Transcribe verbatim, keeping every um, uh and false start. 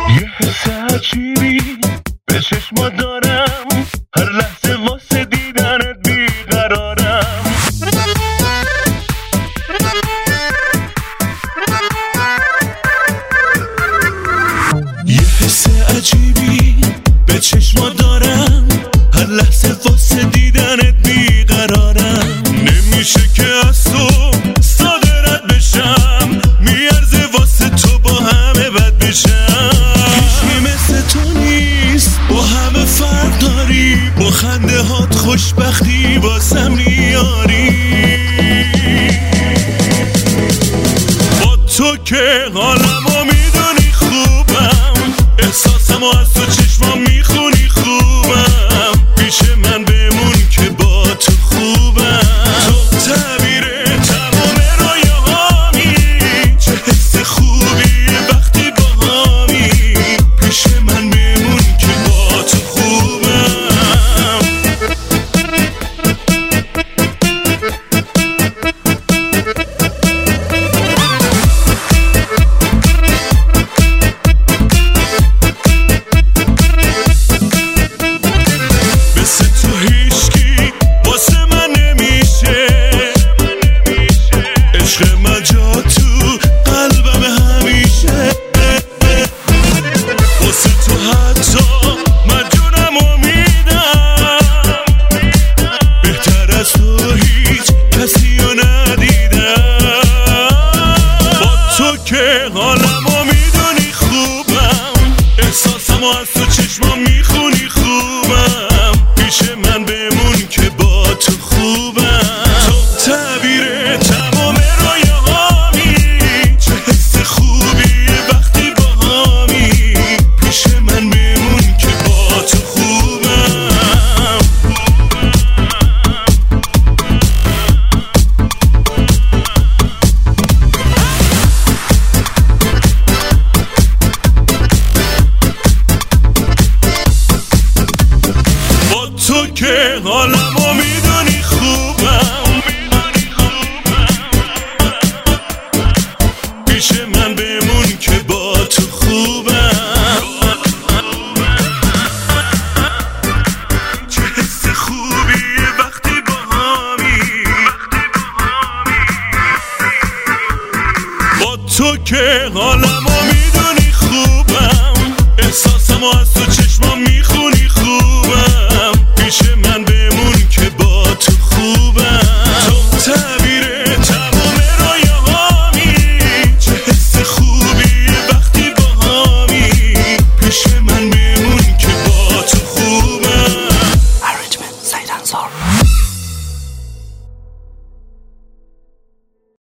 یه حس عجیبی به چشما دارم، هر لحظه واسه دیدنت بیقرارم. یه حس عجیبی به چشما دارم، هر لحظه واسه دیدنت بیقرارم. نمیشه که از تو ساده رد بشم، میارزه واسه تو با همه بد بشم. هیچی مثل تو نیست، با همه فرق داری، با خنده هات خوشبختی واسم نیاری. با تو که حالمو میدونی خوبم، احساسمو از تو چشما میخونی خوبم. پیش من بمون که با تو خوبم، تو تعبیر تمام رویاهامی. چه حس خوبی وقتی با همی، پیش من بمون که با تو خوبم. مثل تو هیچکی واسه من نمیشه، عشق من جا تو قلبم همیشه. واسه تو حتی من جونمو میدم، بهتر از تو هیچ کسی رو ندیدم. با تو که حالمو میدونی خوبم، احساسمو از تو چشما میخونی خوبم. پیش من بمون که با تو خوبم، تو تعبیر تمام رویاهامی. چه حس خوبی وقتی با همی، پیش من بمون که با تو خوبم. با تو که حالمو میدونی خوبم، پیش من بمون که با تو خوبم. چه حس خوبی وقتی با همی، با تو که حالمو میدونی خوبم، احساسمو از تو چشما میخونی خوبم. پیش من بمون که با تو خوبم، تو